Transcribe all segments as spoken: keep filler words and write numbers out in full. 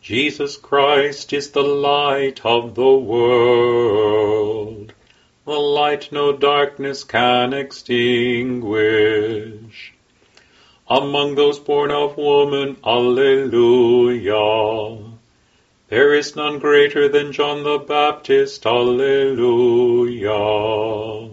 Jesus Christ is the light of the world, the light no darkness can extinguish. Among those born of woman, Alleluia. There is none greater than John the Baptist, Alleluia.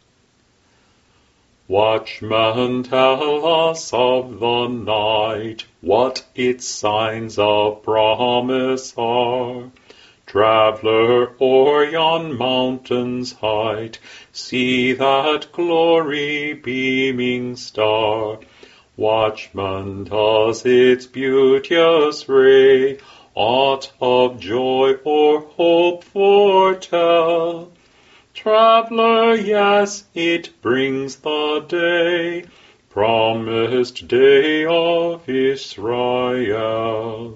Watchmen, tell us of the night, what its signs of promise are. Traveller, o'er yon mountain's height, see that glory-beaming star. Watchman, does its beauteous ray aught of joy or hope foretell? Traveller, yes, it brings the day, promised day of Israel.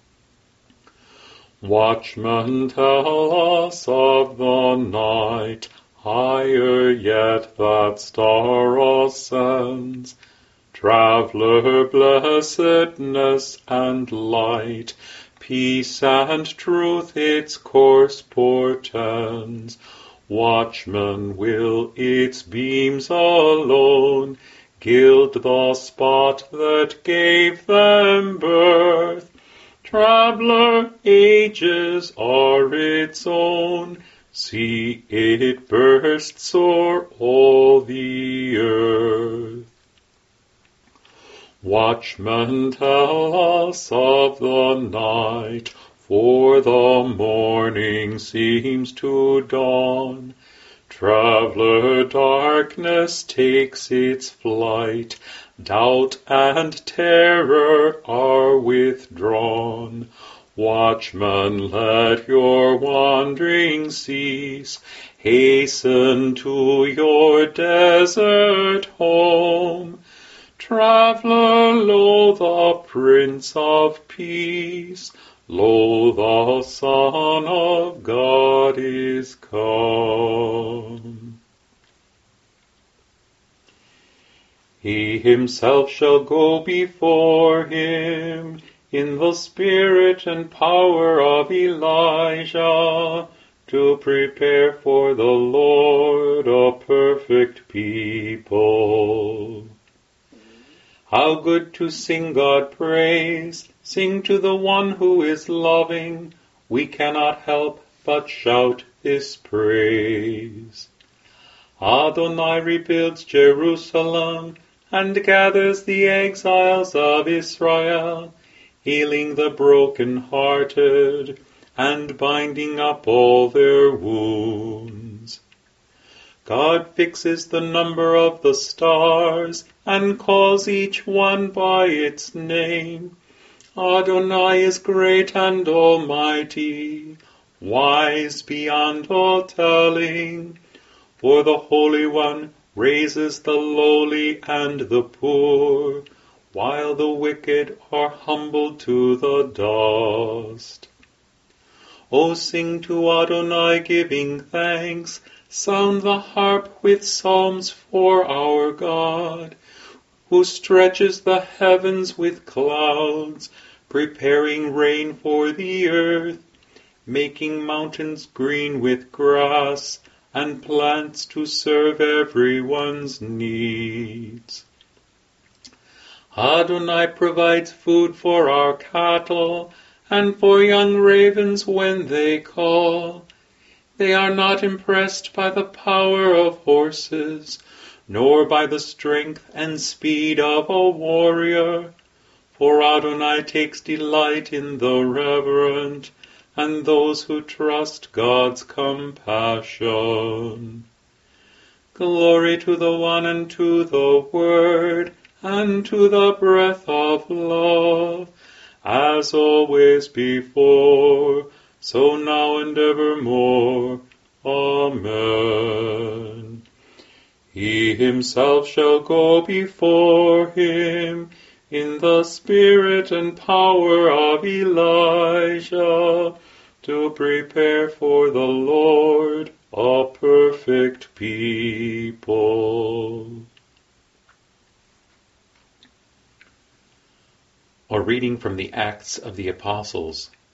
Watchman, tell us of the night, higher yet that star ascends. Traveller, blessedness and light, peace and truth its course portends. Watchman, will its beams alone gild the spot that gave them birth? Traveller, ages are its own, see it bursts o'er all the earth. Watchman, tell us of the night, for the morning seems to dawn. Traveller, darkness takes its flight, doubt and terror are withdrawn. Watchman, let your wandering cease, hasten to your desert home. Traveller, lo, the Prince of Peace, lo, the Son of God is come. He himself shall go before him in the spirit and power of Elijah, to prepare for the Lord a perfect people. How good to sing God praise, sing to the one who is loving. We cannot help but shout this praise. Adonai rebuilds Jerusalem and gathers the exiles of Israel, healing the broken-hearted and binding up all their wounds. God fixes the number of the stars and calls each one by its name. Adonai is great and almighty, wise beyond all telling. For the Holy One raises the lowly and the poor, while the wicked are humbled to the dust. O sing to Adonai, giving thanks. Sound the harp with psalms for our God, who stretches the heavens with clouds, preparing rain for the earth, making mountains green with grass, and plants to serve everyone's needs. Adonai provides food for our cattle, and for young ravens when they call. They are not impressed by the power of horses, nor by the strength and speed of a warrior. For Adonai takes delight in the reverent, and those who trust God's compassion. Glory to the One, and to the Word, and to the breath of love, as always before, so now and evermore. Amen. He himself shall go before him in the spirit and power of Elijah, to prepare for the Lord a perfect people. A reading from the Acts of the Apostles.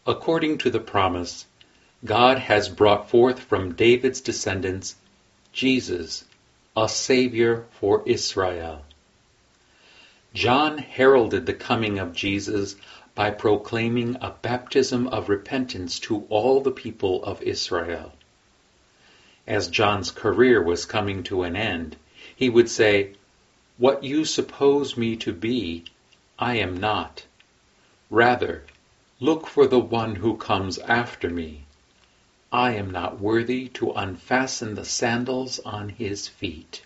According to the promise, God has brought forth from David's descendants Jesus, a Savior for Israel. John heralded the coming of Jesus by proclaiming a baptism of repentance to all the people of Israel. As John's career was coming to an end, he would say, "What you suppose me to be, I am not. Rather, look for the one who comes after me. I am not worthy to unfasten the sandals on his feet."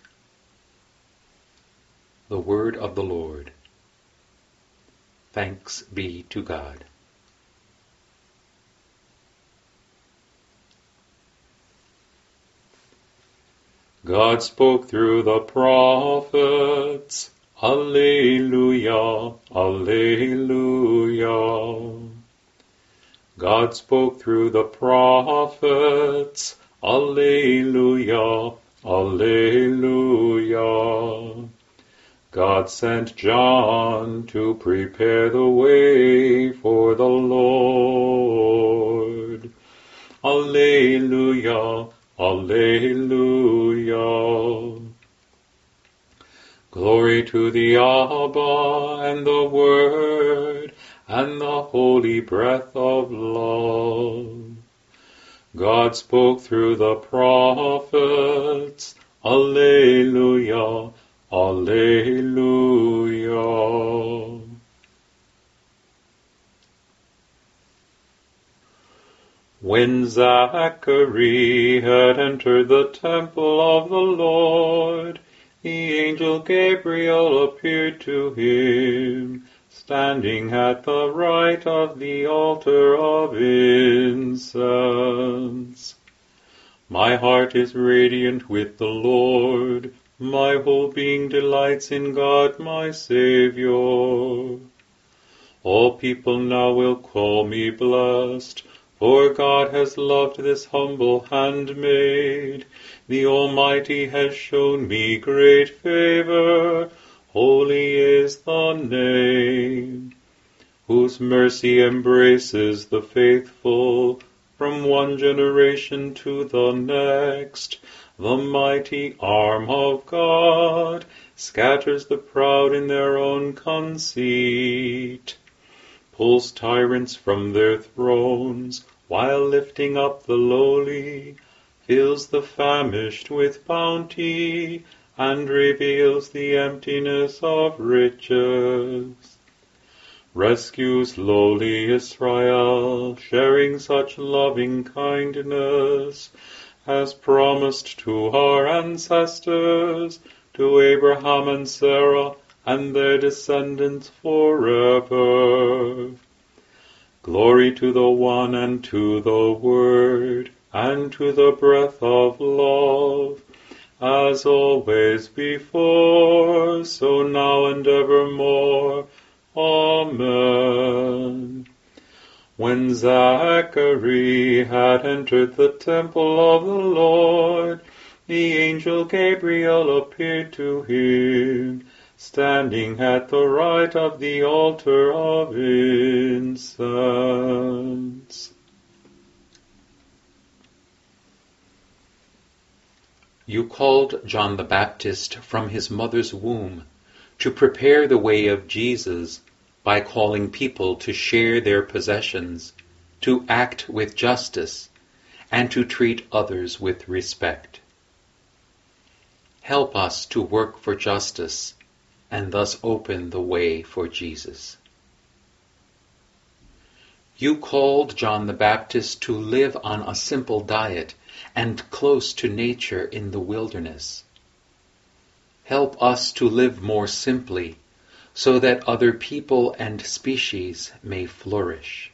The word of the Lord. Thanks be to God. God spoke through the prophets. Alleluia, alleluia. God spoke through the prophets. Alleluia, alleluia. God sent John to prepare the way for the Lord. Alleluia, alleluia. Glory to the Abba and the Word and the holy breath of love. God spoke through the prophets. Alleluia, alleluia. When Zachary had entered the temple of the Lord, the angel Gabriel appeared to him, standing at the right of the altar of incense. My heart is radiant with the Lord. My whole being delights in God my Savior. All people now will call me blessed, for God has loved this humble handmaid. The Almighty has shown me great favor. Holy is the name, whose mercy embraces the faithful from one generation to the next. The mighty arm of God scatters the proud in their own conceit, pulls tyrants from their thrones, while lifting up the lowly, fills the famished with bounty, and reveals the emptiness of riches. Rescues lowly Israel, sharing such loving kindness, as promised to our ancestors, to Abraham and Sarah, and their descendants forever. Glory to the One, and to the Word, and to the breath of love, as always before, so now and evermore. Amen. When Zachary had entered the temple of the Lord, the angel Gabriel appeared to him, standing at the right of the altar of incense. You called John the Baptist from his mother's womb to prepare the way of Jesus by calling people to share their possessions, to act with justice, and to treat others with respect. Help us to work for justice and thus open the way for Jesus. You called John the Baptist to live on a simple diet and close to nature in the wilderness. Help us to live more simply, so that other people and species may flourish.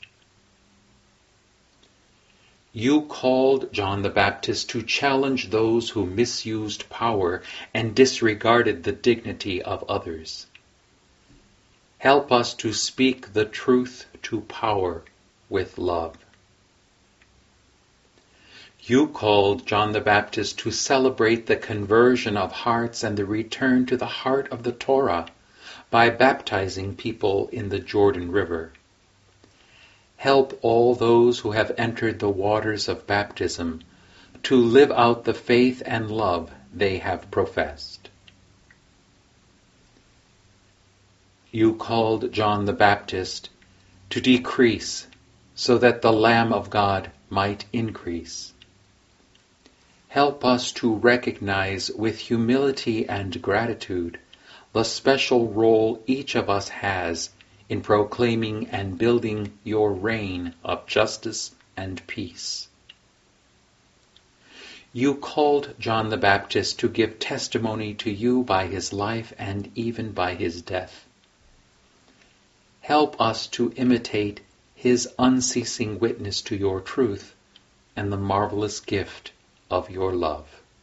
You called John the Baptist to challenge those who misused power and disregarded the dignity of others. Help us to speak the truth to power with love. You called John the Baptist to celebrate the conversion of hearts and the return to the heart of the Torah by baptizing people in the Jordan River. Help all those who have entered the waters of baptism to live out the faith and love they have professed. You called John the Baptist to decrease so that the Lamb of God might increase. Help us to recognize with humility and gratitude the special role each of us has in proclaiming and building your reign of justice and peace. You called John the Baptist to give testimony to you by his life and even by his death. Help us to imitate his unceasing witness to your truth and the marvelous gift of your love.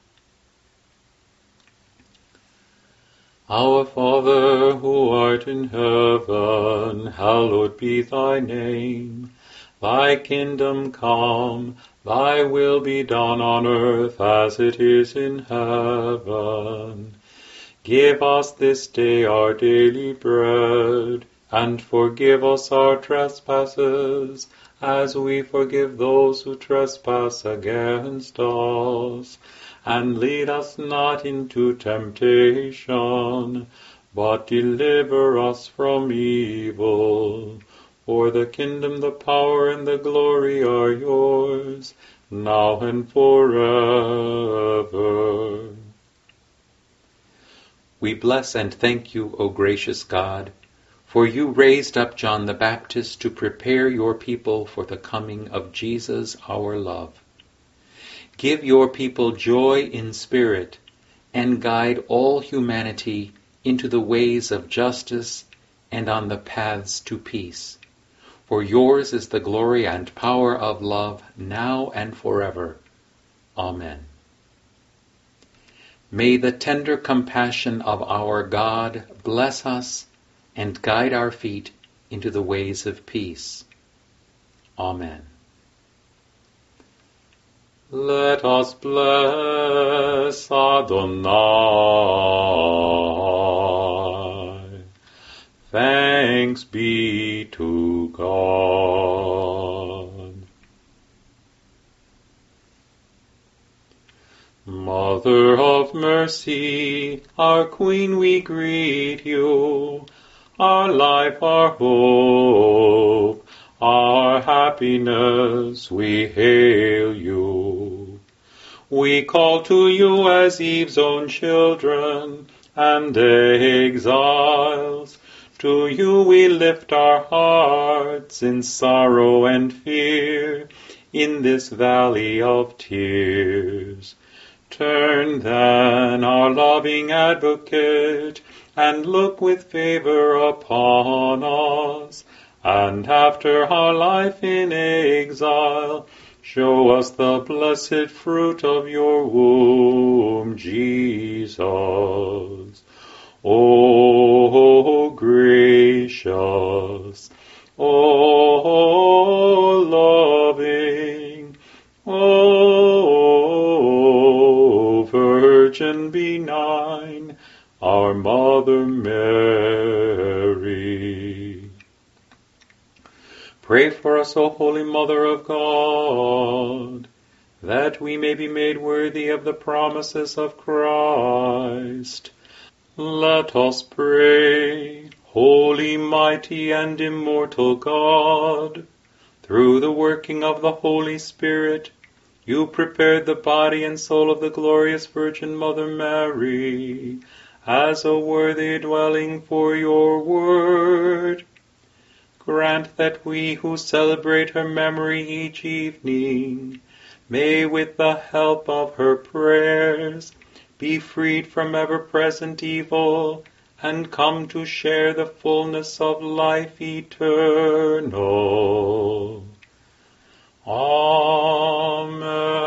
Our Father, who art in heaven, hallowed be thy name. Thy kingdom come, thy will be done on earth as it is in heaven. Give us this day our daily bread, and forgive us our trespasses, as we forgive those who trespass against us. And lead us not into temptation, but deliver us from evil. For the kingdom, the power, and the glory are yours, now and forever. We bless and thank you, O gracious God, for you raised up John the Baptist to prepare your people for the coming of Jesus our love. Give your people joy in spirit, and guide all humanity into the ways of justice and on the paths to peace. For yours is the glory and power of love, now and forever. Amen. May the tender compassion of our God bless us and guide our feet into the ways of peace. Amen. Let us bless Adonai. Thanks be to God. Mother of mercy, our Queen, we greet you. Our life, our hope, our happiness, we hail you. We call to you as Eve's own children and exiles. To you we lift our hearts in sorrow and fear in this valley of tears. Turn then, our loving advocate, and look with favor upon us, and after our life in exile, show us the blessed fruit of your womb, Jesus. O gracious, O loving, O Virgin benign, our Mother Mary. Pray for us, O Holy Mother of God, that we may be made worthy of the promises of Christ. Let us pray. Holy, mighty, and immortal God, through the working of the Holy Spirit, you prepared the body and soul of the glorious Virgin Mother Mary as a worthy dwelling for your word. Grant that we who celebrate her memory each evening may, with the help of her prayers, be freed from ever-present evil and come to share the fullness of life eternal. Amen.